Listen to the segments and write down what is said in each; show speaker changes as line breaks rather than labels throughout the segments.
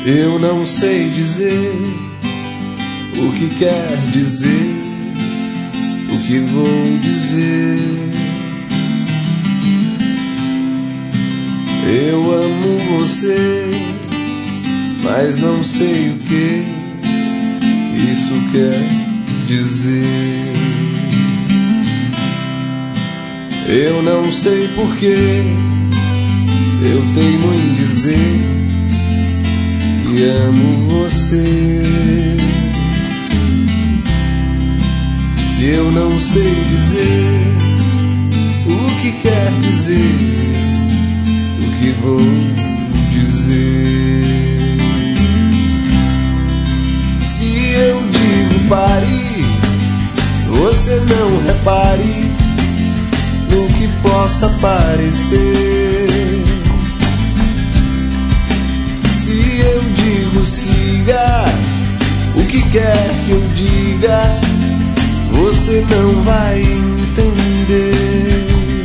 Eu não sei dizer o que quer dizer, o que vou dizer. Eu amo você, mas não sei o que isso quer dizer. Eu não sei porquê eu teimo em dizer que amo você. Se eu não sei dizer o que quer dizer, o que vou dizer. Se eu digo pare, você não repare no que possa parecer. Se eu digo siga, o que quer que eu diga, você não vai entender.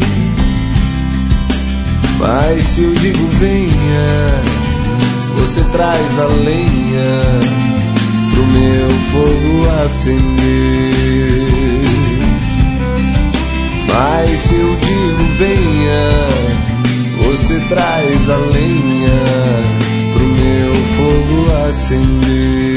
Mas se eu digo venha, você traz a lenha pro meu fogo acender. Mas se eu digo venha, você traz a lenha pro meu fogo acender.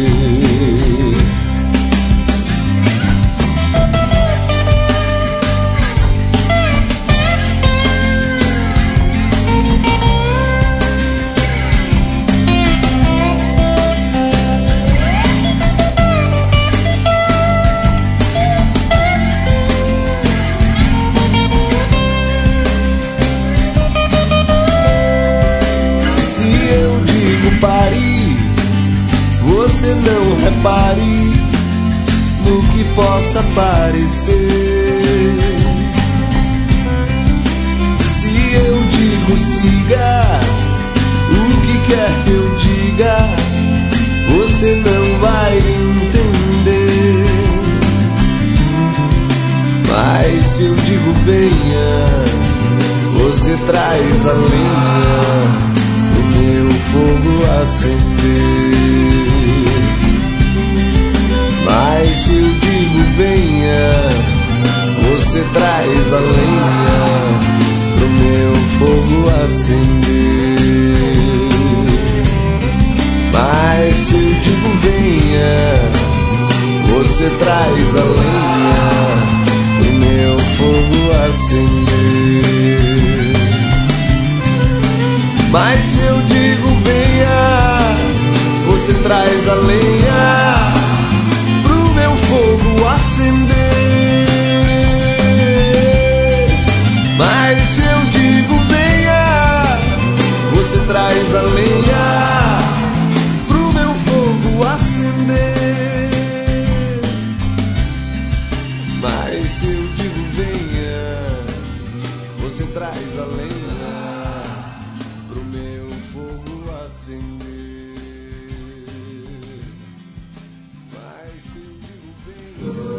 Pare, você não repare no que possa parecer. Se eu digo siga, o que quer que eu diga, você não vai entender. Mas se eu digo venha, você traz a lenha pro meu fogo acender. Mas se eu digo venha, você traz a lenha pro meu fogo acender. Mas se eu digo venha, você traz a lenha pro meu fogo acender. Mas se eu digo venha, você traz a lenha pro meu fogo acender. Mas se eu digo venha, você traz a lenha pro meu fogo acender. Mas se eu digo venha, você traz a lenha pro meu fogo acender. Mas se eu digo venha.